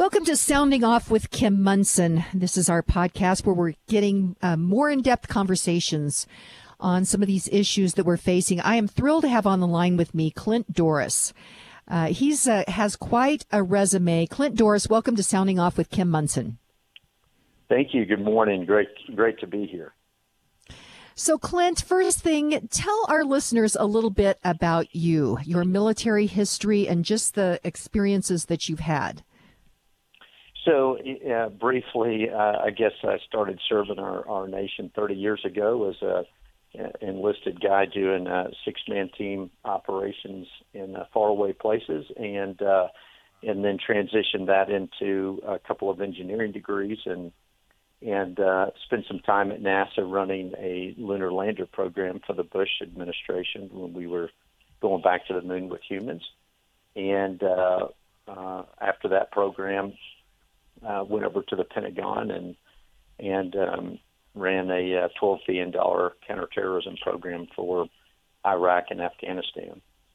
Welcome to Sounding Off with Kim Monson. This is our podcast where we're getting more in-depth conversations on some of these issues that we're facing. I am thrilled to have on the line with me Clint Doris. He has quite a resume. Clint Doris, welcome to Sounding Off with Kim Monson. Thank you. Good morning. Great to be here. So, Clint, first thing, tell our listeners a little bit about you, your military history, and just the experiences that you've had. So, briefly, I guess I started serving our nation 30 years ago as an enlisted guy doing six-man team operations in faraway places, and then transitioned that into a couple of engineering degrees and spent some time at NASA running a lunar lander program for the Bush administration when we were going back to the moon with humans. And after that program, went over to the Pentagon and ran a $12 billion counterterrorism program for Iraq and Afghanistan.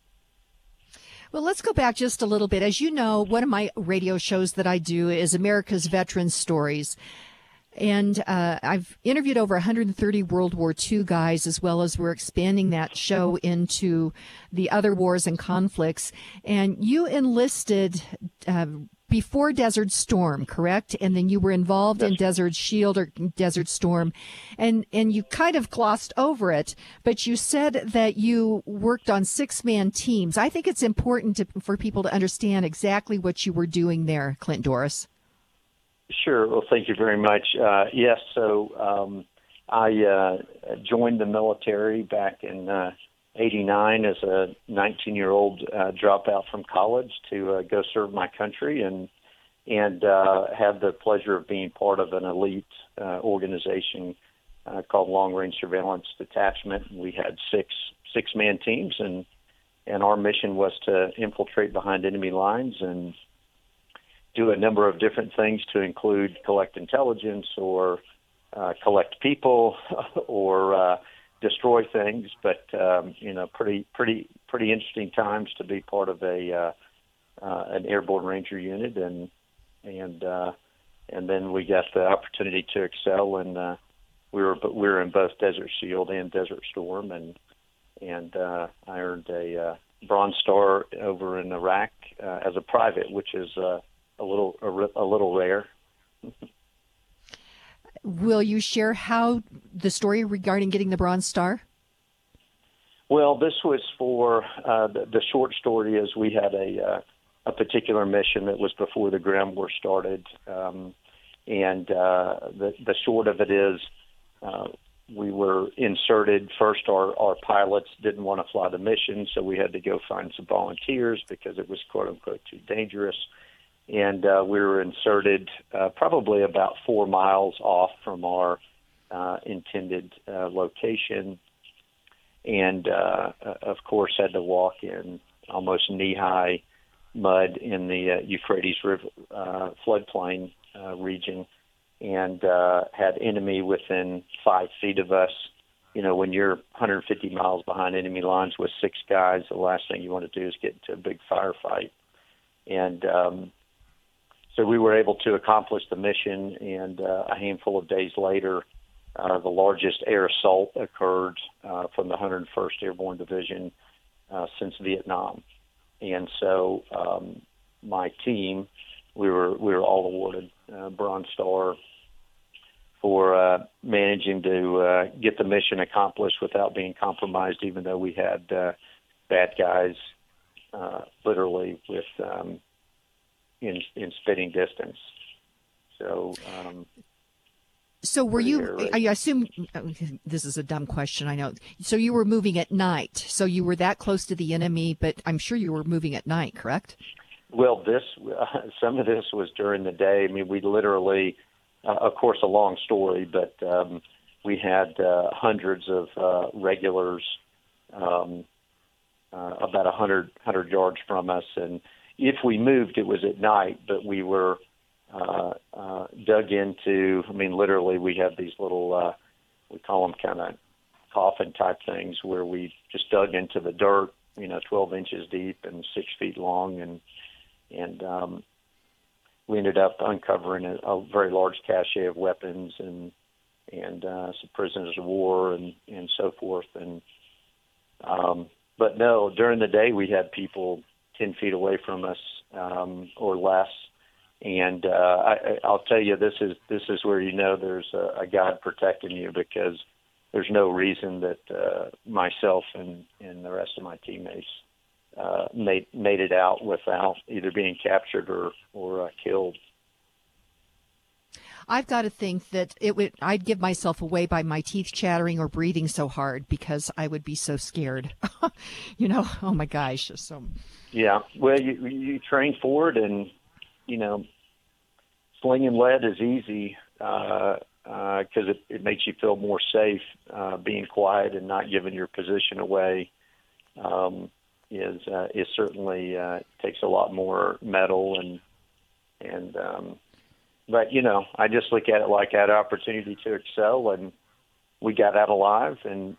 Well, let's go back just a little bit. As you know, one of my radio shows that I do is America's Veterans Stories. And I've interviewed over 130 World War II guys, as well as we're expanding that show into the other wars and conflicts. And you enlisted before Desert Storm, correct? And then you were involved in Desert Shield or Desert Storm, and you kind of glossed over it, but you said that you worked on six-man teams. I think it's important for people to understand exactly what you were doing there, Clint Doris. Sure. Well, thank you very much. Yes, so I joined the military back in '89 as a 19-year-old dropout from college to go serve my country, and had the pleasure of being part of an elite organization called Long Range Surveillance Detachment. We had six-man teams, and our mission was to infiltrate behind enemy lines and do a number of different things, to include collect intelligence or collect people or destroy things. But pretty interesting times to be part of an airborne ranger unit, and then we got the opportunity to excel, and we were in both Desert Shield and Desert Storm, and I earned a Bronze Star over in Iraq as a private, which is a little rare. Will you share how the story regarding getting the Bronze Star? Well, this was for the short story is we had a particular mission that was before the ground war started, and the short of it is we were inserted. First, our pilots didn't want to fly the mission, so we had to go find some volunteers because it was quote-unquote too dangerous. And we were inserted probably about 4 miles off from our intended location, and of course had to walk in almost knee-high mud in the Euphrates River floodplain region, and had enemy within 5 feet of us. You know, when you're 150 miles behind enemy lines with 6 guys, the last thing you want to do is get into a big firefight. And so we were able to accomplish the mission, and a handful of days later, the largest air assault occurred from the 101st Airborne Division since Vietnam. And so my team, we were all awarded Bronze Star for managing to get the mission accomplished without being compromised, even though we had bad guys literally with in spitting distance. So were you, I assume, this is a dumb question, I know. So you were moving at night. So you were that close to the enemy, but I'm sure you were moving at night, correct? Well, some of this was during the day. I mean, we literally, of course, a long story, but we had hundreds of regulars about 100 yards from us. And if we moved, it was at night, but we were dug into, I mean, literally we have these little, we call them kind of coffin type things where we just dug into the dirt, 12 inches deep and 6 feet long. And we we ended up uncovering a very large cache of weapons and some prisoners of war and so forth. And but no, during the day we had people 10 feet away from us or less. And I'll tell you, this is where there's a God protecting you, because there's no reason that myself and the rest of my teammates made it out without either being captured or killed. I've got to think that I'd give myself away by my teeth chattering or breathing so hard, because I would be so scared. Oh my gosh. So. Yeah. Well, you train for it, and, slinging lead is easy because it makes you feel more safe. Being quiet and not giving your position away is certainly takes a lot more mettle but I just look at it like I had an opportunity to excel, and we got out alive and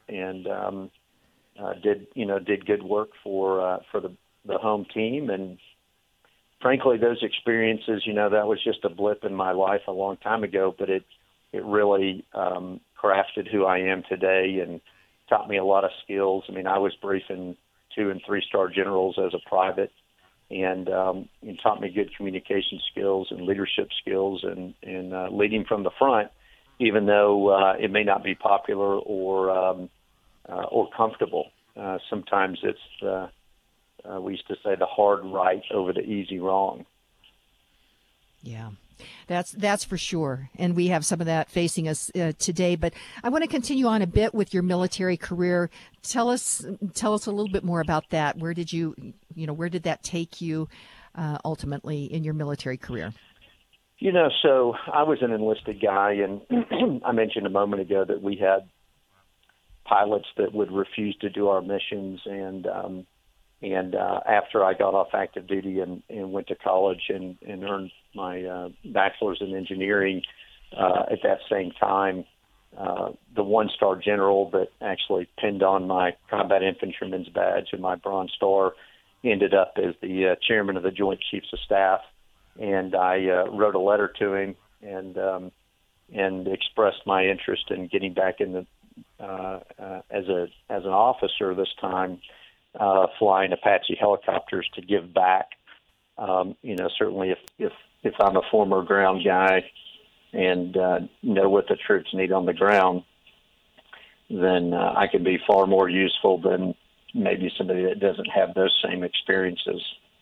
did good work for the home team. And frankly, those experiences, that was just a blip in my life a long time ago, but it really crafted who I am today and taught me a lot of skills. I mean, I was briefing 2- and 3-star generals as a private, and taught me good communication skills and leadership skills and leading from the front, even though it may not be popular or comfortable. Sometimes it's we used to say the hard right over the easy wrong. Yeah, that's for sure. And we have some of that facing us today. But I want to continue on a bit with your military career. Tell us a little bit more about that. Where did where did that take you ultimately in your military career? So I was an enlisted guy, and I mentioned a moment ago that we had pilots that would refuse to do our missions. And after I got off active duty and went to college and earned my bachelor's in engineering, at that same time, the 1-star general that actually pinned on my combat infantryman's badge and my Bronze Star ended up as the chairman of the Joint Chiefs of Staff. And I wrote a letter to him and expressed my interest in getting back in as an officer this time, flying Apache helicopters to give back. Certainly if I'm a former ground guy and know what the troops need on the ground, then I can be far more useful than maybe somebody that doesn't have those same experiences.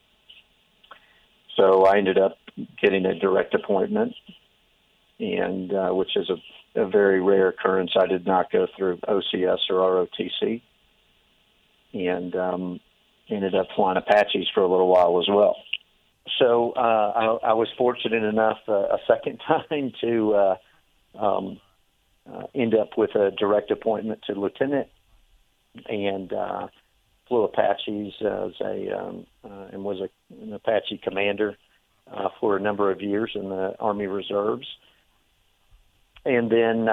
So I ended up getting a direct appointment, and which is a very rare occurrence. I did not go through OCS or ROTC, and ended up flying Apaches for a little while as well. So I was fortunate enough a second time to end up with a direct appointment to lieutenant, and flew Apaches and was an Apache commander for a number of years in the Army Reserves. And then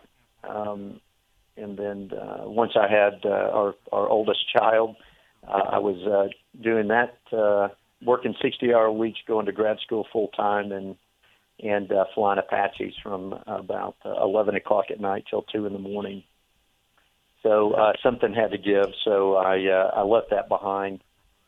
once I had our oldest child, I was doing that, working 60-hour weeks, going to grad school full time, and flying Apaches from about 11 o'clock at night till 2 in the morning. So something had to give. So I left that behind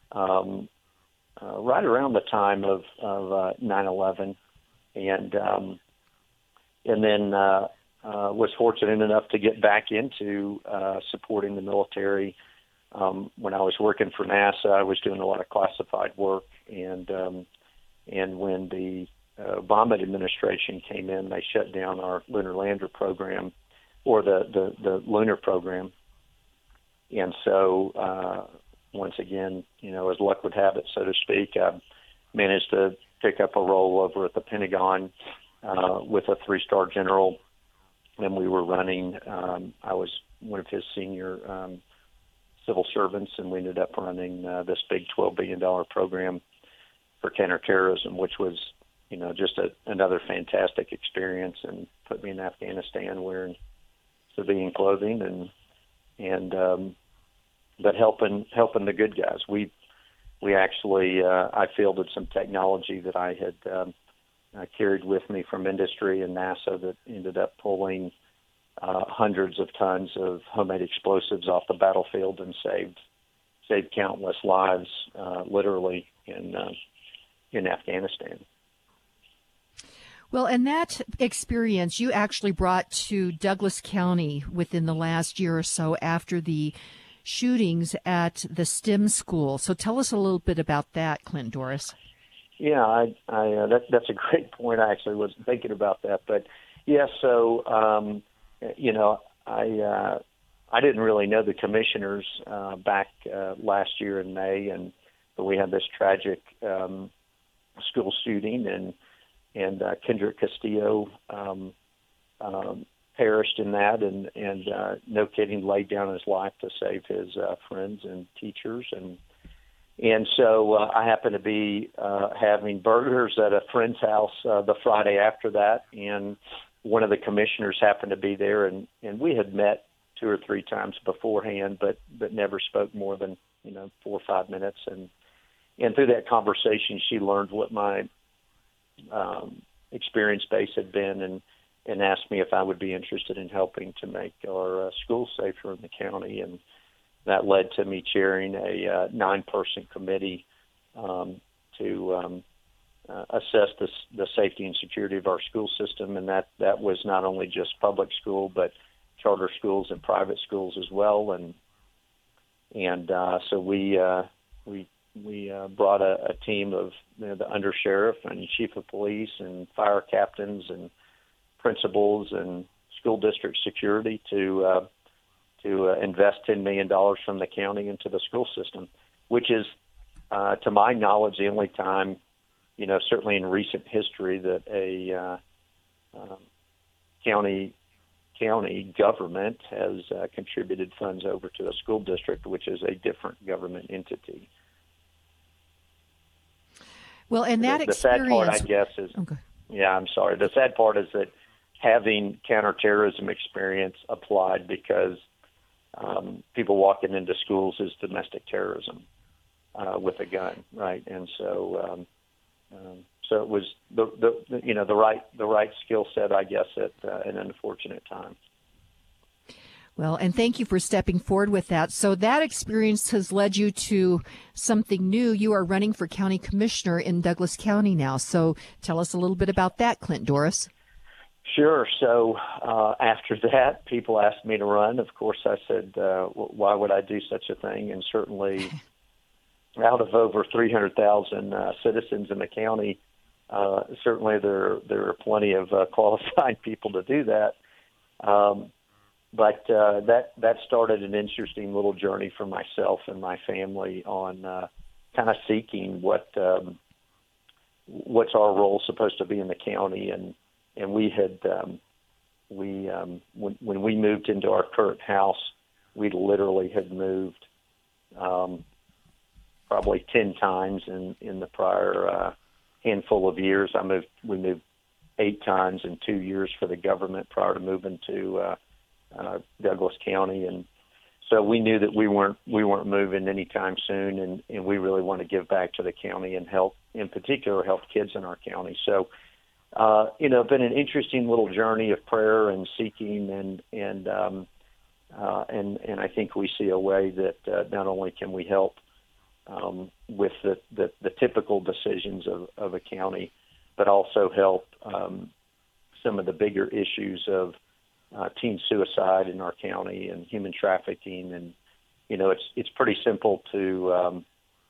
right around the time of 9/11, and then was fortunate enough to get back into supporting the military. When I was working for NASA, I was doing a lot of classified work, and when the Obama administration came in, they shut down our lunar lander program, or the lunar program. And so once again, as luck would have it, so to speak, I managed to pick up a role over at the Pentagon with a 3-star general, and we were running, I was one of his senior civil servants, and we ended up running this big $12 billion program for counterterrorism, which was, just another fantastic experience, and put me in Afghanistan wearing civilian clothing but helping the good guys. We actually I fielded some technology that I had carried with me from industry and NASA that ended up pulling hundreds of tons of homemade explosives off the battlefield and saved countless lives, literally in Afghanistan. Well, and that experience you actually brought to Douglas County within the last year or so after the shootings at the STEM school. So tell us a little bit about that, Clint Doris. Yeah, that's a great point. I actually wasn't thinking about that, but yeah. So I didn't really know the commissioners back last year in May, but we had this tragic school shooting, and Kendrick Castillo perished in that, and no kidding, laid down his life to save his friends and teachers, and so I happened to be having burgers at a friend's house the Friday after that, and one of the commissioners happened to be there, and we had met 2 or 3 times beforehand, but never spoke more than 4 or 5 minutes, and through that conversation, she learned what my experience base had been, and asked me if I would be interested in helping to make our schools safer in the county, and that led to me chairing a 9-person committee to assess the safety and security of our school system, and that was not only just public school, but charter schools and private schools as well, and so we brought a team of the undersheriff and chief of police and fire captains and principals and school district security to invest $10 million from the county into the school system, which is, to my knowledge, the only time, certainly in recent history, that a county government has contributed funds over to the school district, which is a different government entity. Well, and that the sad part, I guess, is yeah. I'm sorry. The sad part is that having counterterrorism experience applied because people walking into schools is domestic terrorism with a gun, right? And so it was the right skill set, I guess, at an unfortunate time. Well, and thank you for stepping forward with that. So that experience has led you to something new. You are running for county commissioner in Douglas County now. So tell us a little bit about that, Clint Doris. Sure. So after that, people asked me to run. Of course, I said, why would I do such a thing? And certainly out of over 300,000 citizens in the county, certainly there are plenty of qualified people to do that. But that started an interesting little journey for myself and my family on kind of seeking what's our role supposed to be in the county, and we had when we moved into our current house, we literally had moved probably 10 times in the prior handful of years. We moved 8 times in 2 years for the government prior to moving to Douglas County, and so we knew that we weren't moving anytime soon, and we really want to give back to the county and help, in particular, help kids in our county. So, been an interesting little journey of prayer and seeking, and I think we see a way that not only can we help with the typical decisions of a county, but also help some of the bigger issues of teen suicide in our county and human trafficking, and it's pretty simple to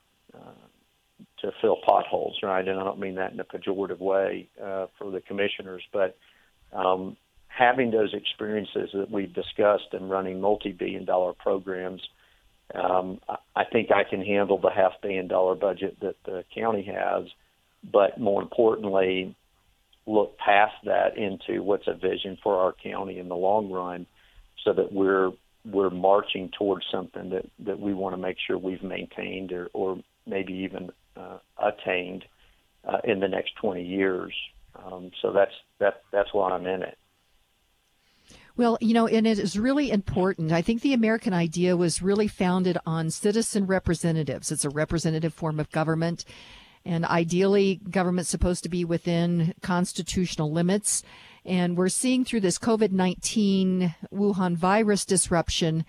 fill potholes, right? And I don't mean that in a pejorative way for the commissioners, but having those experiences that we've discussed and running multi-billion-dollar programs, I think I can handle the $500 million budget that the county has, but more importantly, look past that into what's a vision for our county in the long run, so that we're marching towards something that we want to make sure we've maintained or maybe even attained in the next 20 years. So that's why I'm in it. Well, and it is really important. I think the American idea was really founded on citizen representatives. It's a representative form of government. And ideally, government's supposed to be within constitutional limits. And we're seeing through this COVID-19 Wuhan virus disruption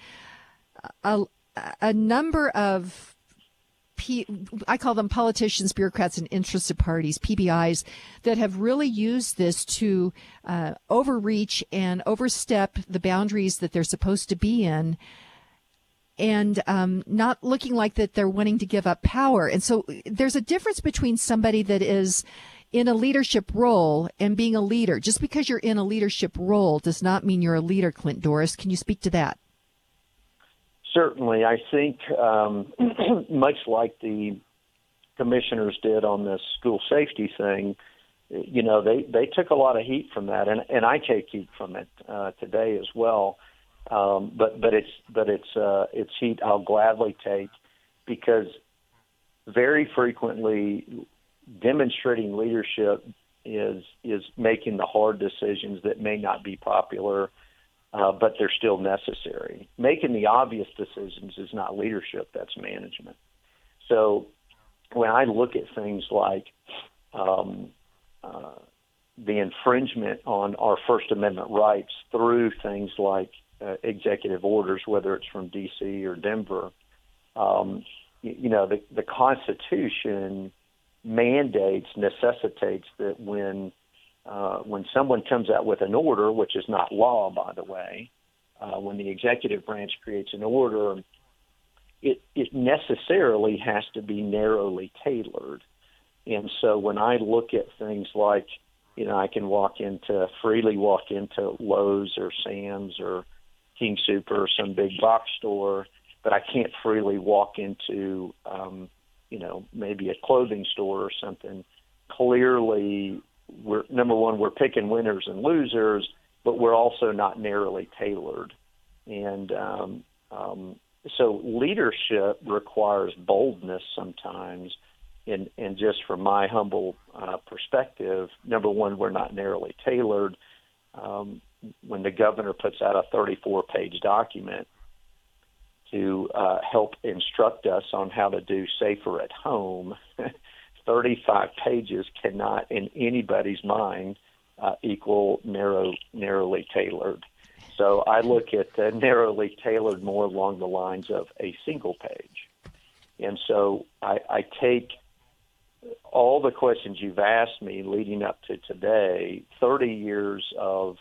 a number of, I call them politicians, bureaucrats, and interested parties, PBIs, that have really used this to overreach and overstep the boundaries that they're supposed to be in, and not looking like that they're wanting to give up power. And so there's a difference between somebody that is in a leadership role and being a leader. Just because you're in a leadership role does not mean you're a leader, Clint Doris. Can you speak to that? Certainly. I think much like the commissioners did on this school safety thing, they took a lot of heat from that, and I take heat from it today as well. But it's heat I'll gladly take, because very frequently demonstrating leadership is making the hard decisions that may not be popular, but they're still necessary. Making the obvious decisions is not leadership, that's management. So when I look at things like the infringement on our First Amendment rights through things like executive orders, whether it's from D.C. or Denver, the Constitution necessitates that when someone comes out with an order, which is not law, by the way, when the executive branch creates an order, it necessarily has to be narrowly tailored. And so when I look at things like, I can freely walk into Lowe's or Sam's or King Soopers or some big box store, but I can't freely walk into, maybe a clothing store or something. Clearly, we're picking winners and losers, but we're also not narrowly tailored. And so leadership requires boldness sometimes. And just from my humble perspective, number one, we're not narrowly tailored. When the governor puts out a 34-page document to help instruct us on how to do safer at home, 35 pages cannot, in anybody's mind, equal narrowly tailored. So I look at narrowly tailored more along the lines of a single page. And so I take all the questions you've asked me leading up to today, 30 years of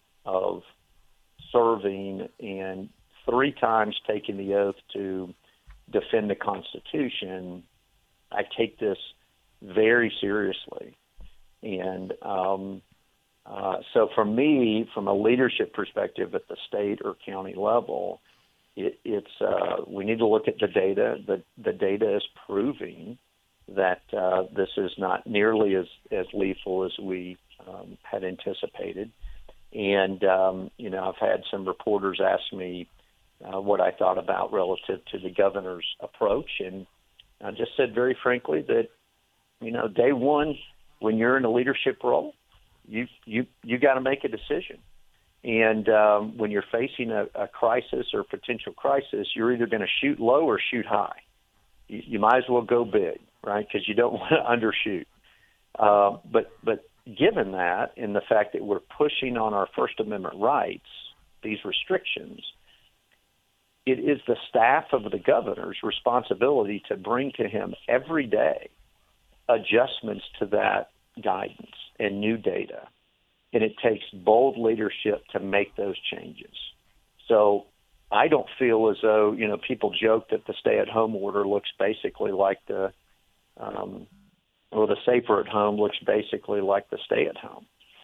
serving and 3 times taking the oath to defend the Constitution, I take this very seriously. And so for me, from a leadership perspective at the state or county level, it's we need to look at the data. The data is proving that this is not nearly as lethal as we had anticipated. And, I've had some reporters ask me what I thought about relative to the governor's approach. And I just said very frankly that, day one, when you're in a leadership role, you got to make a decision. And when you're facing a crisis or potential crisis, you're either going to shoot low or shoot high. You might as well go big, right? Because you don't want to undershoot. But given that, and the fact that we're pushing on our First Amendment rights, these restrictions, it is the staff of the governor's responsibility to bring to him every day adjustments to that guidance and new data. And it takes bold leadership to make those changes. So I don't feel as though, people joke that the stay-at-home order looks basically like the safer at home looks basically like the stay-at-home.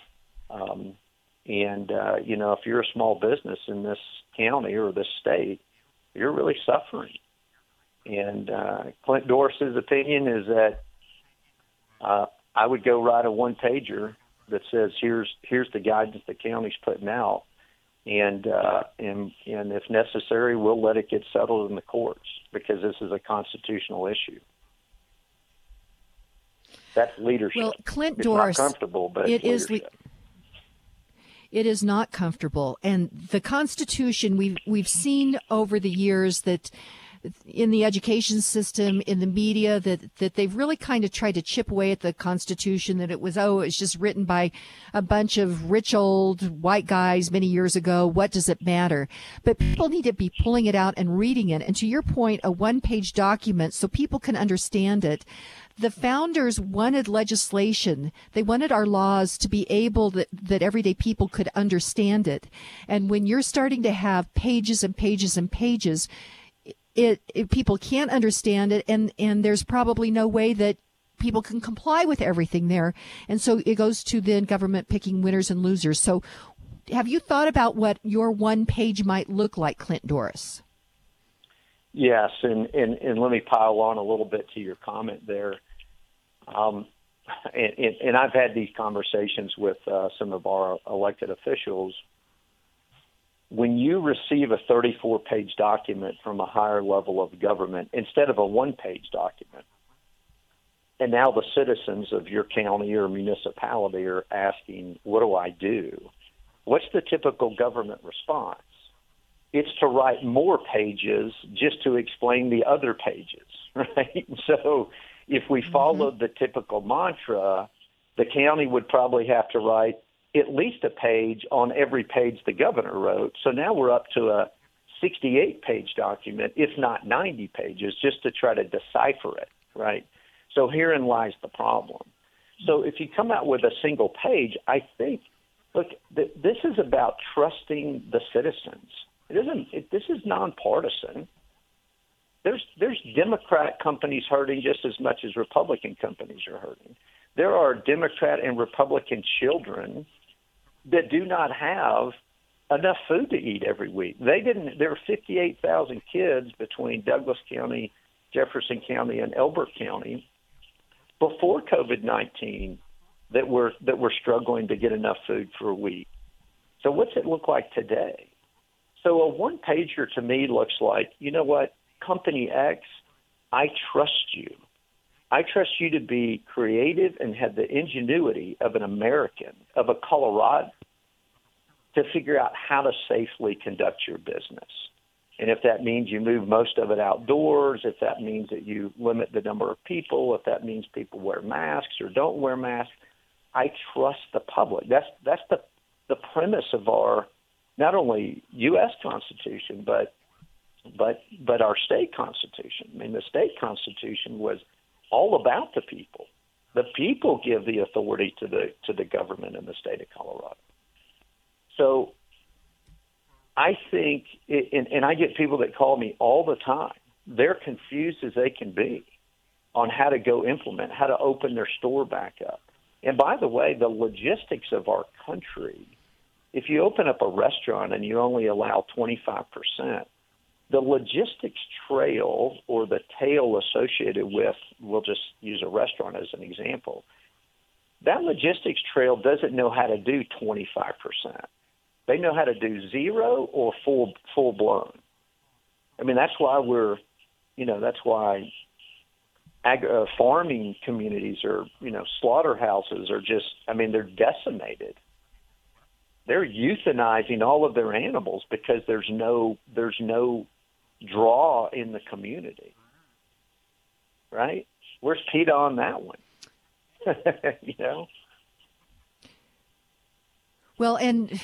If you're a small business in this county or this state, you're really suffering. And Clint Doris's opinion is that I would go write a one-pager that says here's the guidance the county's putting out, and if necessary, we'll let it get settled in the courts because this is a constitutional issue. That's leadership. Well, Clint it's Doris, not comfortable, but it is leadership. It is not comfortable, and the Constitution we've seen over the years that in the education system, in the media, that they've really kind of tried to chip away at the Constitution, that it's just written by a bunch of rich old white guys many years ago. What does it matter? But people need to be pulling it out and reading it. And to your point, a one-page document so people can understand it. The founders wanted legislation. They wanted our laws to be able that everyday people could understand it. And when you're starting to have pages and pages and pages, people can't understand it, and there's probably no way that people can comply with everything there. And so it goes to then government picking winners and losers. So have you thought about what your one page might look like, Clint Doris? Yes, and let me pile on a little bit to your comment there. And I've had these conversations with some of our elected officials. When you receive a 34-page document from a higher level of government instead of a one-page document, and now the citizens of your county or municipality are asking, what do I do? What's the typical government response? It's to write more pages just to explain the other pages, right? So if we followed the typical mantra, the county would probably have to write at least a page on every page the governor wrote. So now we're up to a 68-page document, if not 90 pages, just to try to decipher it, right? So herein lies the problem. So if you come out with a single page, I think, look, this is about trusting the citizens. This is nonpartisan. There's Democrat companies hurting just as much as Republican companies are hurting. There are Democrat and Republican children that do not have enough food to eat every week. There are 58,000 kids between Douglas County, Jefferson County, and Elbert County before COVID-19 that were struggling to get enough food for a week. So what's it look like today? So a one-pager to me looks like, you know what, Company X, I trust you. I trust you to be creative and have the ingenuity of an American, of a Colorado, to figure out how to safely conduct your business. And if that means you move most of it outdoors, if that means that you limit the number of people, if that means people wear masks or don't wear masks, I trust the public. That's the premise of our not only U.S. Constitution, but our state constitution. I mean, the state constitution was all about the people. The people give the authority to the government in the state of Colorado. So I think, and I get people that call me all the time. They're confused as they can be on how to go implement, how to open their store back up. And by the way, the logistics of our country, if you open up a restaurant and you only allow 25%, the logistics trail or the tail associated with, we'll just use a restaurant as an example, that logistics trail doesn't know how to do 25%. They know how to do zero or full blown. I mean, that's why that's why farming communities or, slaughterhouses are just, they're decimated. They're euthanizing all of their animals because there's no draw in the community, right? Where's PETA on that one? Well, and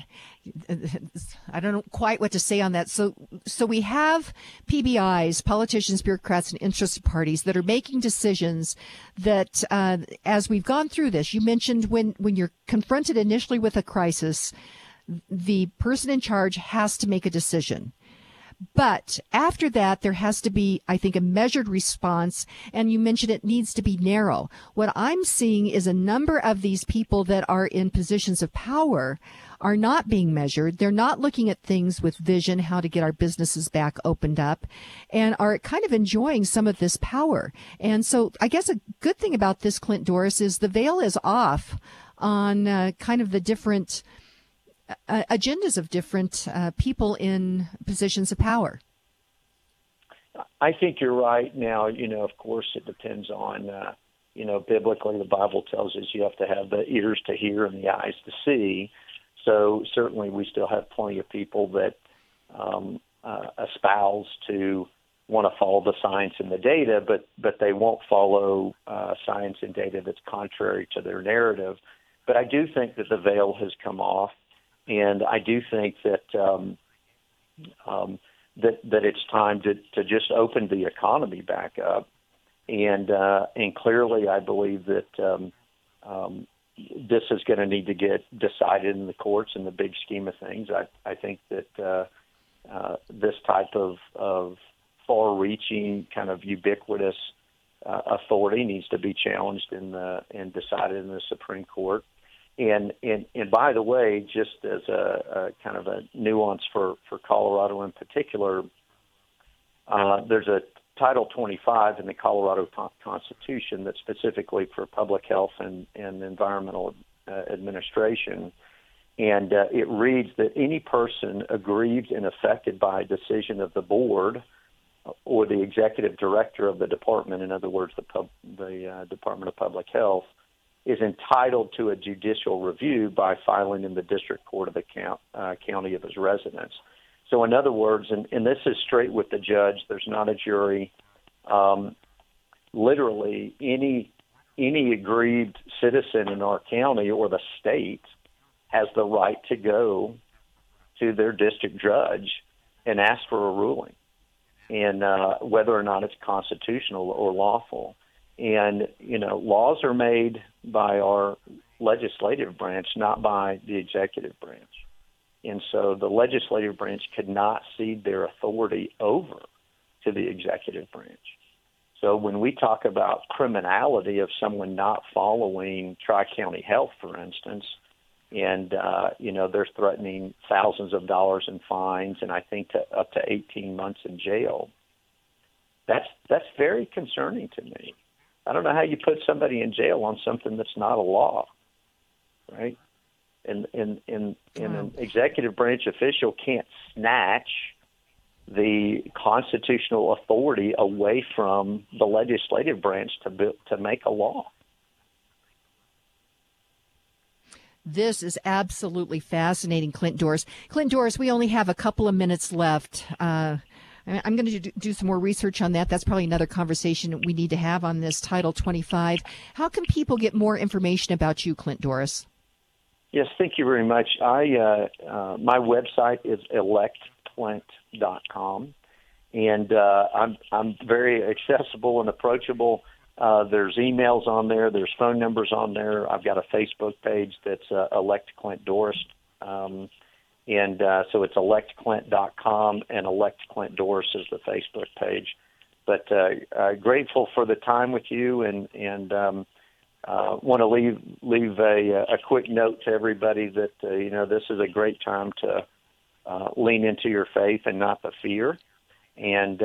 I don't know quite what to say on that. So we have PBIs, politicians, bureaucrats, and interested parties that are making decisions that, as we've gone through this, you mentioned when you're confronted initially with a crisis, the person in charge has to make a decision. But after that, there has to be, I think, a measured response. And you mentioned it needs to be narrow. What I'm seeing is a number of these people that are in positions of power are not being measured. They're not looking at things with vision, how to get our businesses back opened up, and are kind of enjoying some of this power. And so I guess a good thing about this, Clint Doris, is the veil is off on kind of the different agendas of different people in positions of power. I think you're right. Now, of course, it depends on, biblically, the Bible tells us you have to have the ears to hear and the eyes to see. So certainly we still have plenty of people that espouse to want to follow the science and the data, but they won't follow science and data that's contrary to their narrative. But I do think that the veil has come off, and I do think that that it's time to just open the economy back up. And clearly, I believe that this is going to need to get decided in the courts in the big scheme of things. I think that this type of far-reaching, kind of ubiquitous authority needs to be challenged and decided in the Supreme Court. And by the way, just as a kind of a nuance for Colorado in particular, there's a Title 25 in the Colorado Constitution that's specifically for public health and environmental administration. And it reads that any person aggrieved and affected by a decision of the board or the executive director of the department, in other words, the Department of Public Health, is entitled to a judicial review by filing in the district court of the county of his residence. So in other words, and this is straight with the judge, there's not a jury. Literally, any aggrieved citizen in our county or the state has the right to go to their district judge and ask for a ruling, and whether or not it's constitutional or lawful. And, laws are made by our legislative branch, not by the executive branch. And so the legislative branch could not cede their authority over to the executive branch. So when we talk about criminality of someone not following Tri-County Health, for instance, and, they're threatening thousands of dollars in fines and I think up to 18 months in jail, that's very concerning to me. I don't know how you put somebody in jail on something that's not a law, right? And an executive branch official can't snatch the constitutional authority away from the legislative branch to make a law. This is absolutely fascinating, Clint Doris. Clint Doris, we only have a couple of minutes left. I'm going to do some more research on that. That's probably another conversation we need to have on this Title 25. How can people get more information about you, Clint Doris? Yes, thank you very much. My website is electclint.com, and I'm very accessible and approachable. There's emails on there. There's phone numbers on there. I've got a Facebook page that's Elect Clint Doris. So it's electclint.com, and Elect Clint Doris is the Facebook page. But grateful for the time with you, and want to leave a quick note to everybody that this is a great time to lean into your faith and not the fear. And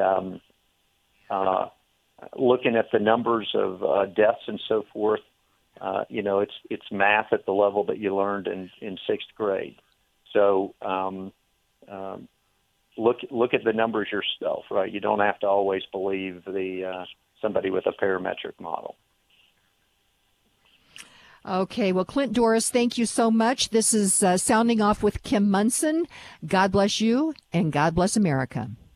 looking at the numbers of deaths and so forth, it's math at the level that you learned in sixth grade. So look at the numbers yourself, right? You don't have to always believe somebody with a parametric model. Okay, well, Clint Doris, thank you so much. This is Sounding Off with Kim Monson. God bless you, and God bless America.